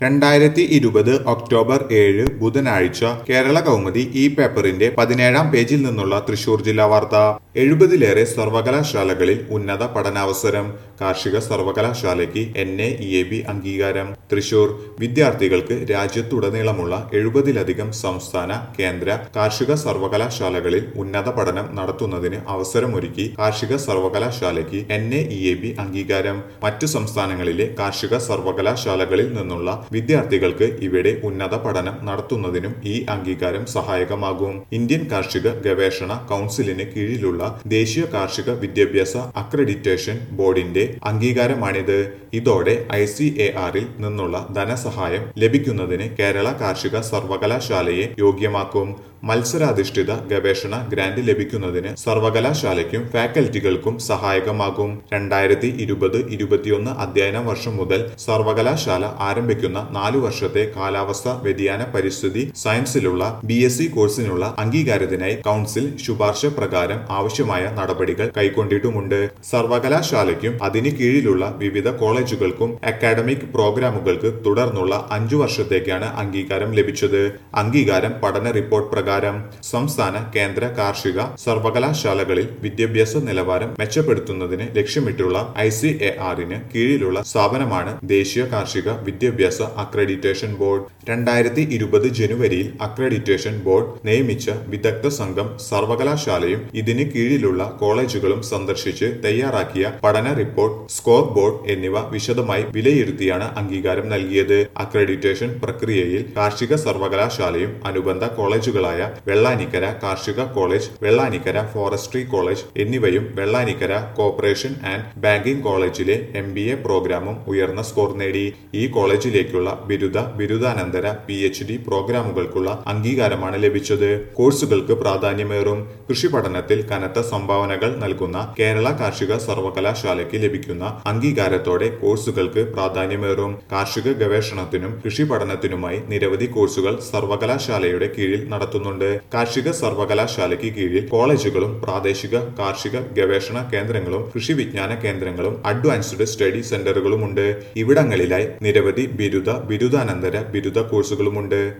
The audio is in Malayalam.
2020 ഒക്ടോബർ 7 ബുധനാഴ്ച കേരള കൗമുദി ഈ പേപ്പറിന്റെ 17-ാം പേജിൽ നിന്നുള്ള തൃശൂർ ജില്ലാ വാർത്ത. 70-ലേറെ സർവകലാശാലകളിൽ ഉന്നത പഠനാവസരം. കാർഷിക സർവകലാശാലയ്ക്ക് NAEAB അംഗീകാരം. തൃശൂർ വിദ്യാർത്ഥികൾക്ക് രാജ്യത്തുടനീളമുള്ള 70-ലധികം സംസ്ഥാന കേന്ദ്ര കാർഷിക സർവകലാശാലകളിൽ ഉന്നത പഠനം നടത്തുന്നതിന് അവസരമൊരുക്കി കാർഷിക സർവകലാശാലയ്ക്ക് NAEAB അംഗീകാരം. മറ്റു സംസ്ഥാനങ്ങളിലെ കാർഷിക സർവകലാശാലകളിൽ നിന്നുള്ള വിദ്യാർത്ഥികൾക്ക് ഇവിടെ ഉന്നത പഠനം നടത്തുന്നതിനും ഈ അംഗീകാരം സഹായകമാകും. ഇന്ത്യൻ കാർഷിക ഗവേഷണ കൗൺസിലിന് കീഴിലുള്ള ദേശീയ കാർഷിക വിദ്യാഭ്യാസ അക്രഡിറ്റേഷൻ ബോർഡിന്റെ അംഗീകാരമാണിത്. ഇതോടെ ICAR-ൽ നിന്നുള്ള ധനസഹായം ലഭിക്കുന്നതിന് കേരള കാർഷിക സർവകലാശാലയെ യോഗ്യമാക്കും. മത്സരാധിഷ്ഠിത ഗവേഷണ ഗ്രാന്റ് ലഭിക്കുന്നതിന് സർവകലാശാലയ്ക്കും ഫാക്കൽറ്റികൾക്കും സഹായകമാകും. 2020-21 അധ്യയന വർഷം മുതൽ സർവകലാശാല ആരംഭിക്കുന്ന 4 വർഷത്തെ കാലാവസ്ഥാ വ്യതിയാന പരിസ്ഥിതി സയൻസിലുള്ള BSc കോഴ്സിനുള്ള അംഗീകാരത്തിനായി കൗൺസിൽ ശുപാർശ പ്രകാരം ആവശ്യമായ നടപടികൾ കൈക്കൊണ്ടിട്ടുമുണ്ട്. സർവകലാശാലയ്ക്കും അതിന് കീഴിലുള്ള വിവിധ കോളേജുകൾക്കും അക്കാഡമിക് പ്രോഗ്രാമുകൾക്ക് തുടർന്നുള്ള 5 വർഷത്തേക്കാണ് അംഗീകാരം ലഭിച്ചത്. അംഗീകാരം പഠന റിപ്പോർട്ട് പ്രകാരം സംസ്ഥാന കേന്ദ്ര കാർഷിക സർവകലാശാലകളിൽ വിദ്യാഭ്യാസ നിലവാരം മെച്ചപ്പെടുത്തുന്നതിന് ലക്ഷ്യമിട്ടുള്ള ICAR-ന് കീഴിലുള്ള സ്ഥാപനമാണ് ദേശീയ കാർഷിക വിദ്യാഭ്യാസ അക്രഡിറ്റേഷൻ ബോർഡ്. 2020 ജനുവരിയിൽ അക്രഡിറ്റേഷൻ ബോർഡ് നിയമിച്ച വിദഗ്ധ സംഘം സർവകലാശാലയും ഇതിന് കീഴിലുള്ള കോളേജുകളും സന്ദർശിച്ച് തയ്യാറാക്കിയ പഠന റിപ്പോർട്ട്, സ്കോർ ബോർഡ് എന്നിവ വിശദമായി വിലയിരുത്തിയാണ് അംഗീകാരം നൽകിയത്. അക്രഡിറ്റേഷൻ പ്രക്രിയയിൽ കാർഷിക സർവകലാശാലയും അനുബന്ധ കോളേജുകളായ വെള്ളാനിക്കര കാർഷിക കോളേജ്, വെള്ളാനിക്കര ഫോറസ്ട്രി കോളേജ് എന്നിവയും വെള്ളാനിക്കര കോർപ്പറേഷൻ ആൻഡ് ബാങ്കിംഗ് കോളേജിലെ MBA പ്രോഗ്രാമും ഉയർന്ന സ്കോർ നേടി. ഈ കോളേജിലേക്കുള്ള ബിരുദാനന്തര PhD പ്രോഗ്രാമുകൾക്കുള്ള അംഗീകാരമാണ് ലഭിച്ചത്. കോഴ്സുകൾക്ക് പ്രാധാന്യമേറും. കൃഷി പഠനത്തിൽ കനത്ത സംഭാവനകൾ നൽകുന്ന കേരള കാർഷിക സർവകലാശാലയ്ക്ക് ലഭിക്കുന്ന അംഗീകാരത്തോടെ കോഴ്സുകൾക്ക് പ്രാധാന്യമേറും. കാർഷിക ഗവേഷണത്തിനും കൃഷി പഠനത്തിനുമായി നിരവധി കോഴ്സുകൾ സർവകലാശാലയുടെ കീഴിൽ നടത്തുന്നുണ്ട്. കാർഷിക സർവകലാശാലയ്ക്ക് കീഴിൽ കോളേജുകളും പ്രാദേശിക കാർഷിക ഗവേഷണ കേന്ദ്രങ്ങളും കൃഷി വിജ്ഞാന കേന്ദ്രങ്ങളും അഡ്വാൻസ്ഡ് സ്റ്റഡി സെന്ററുകളുമുണ്ട്. ഇവിടങ്ങളിലായി നിരവധി ബിരുദാനന്തര ബിരുദ കോഴ്സുകളുമുണ്ട്.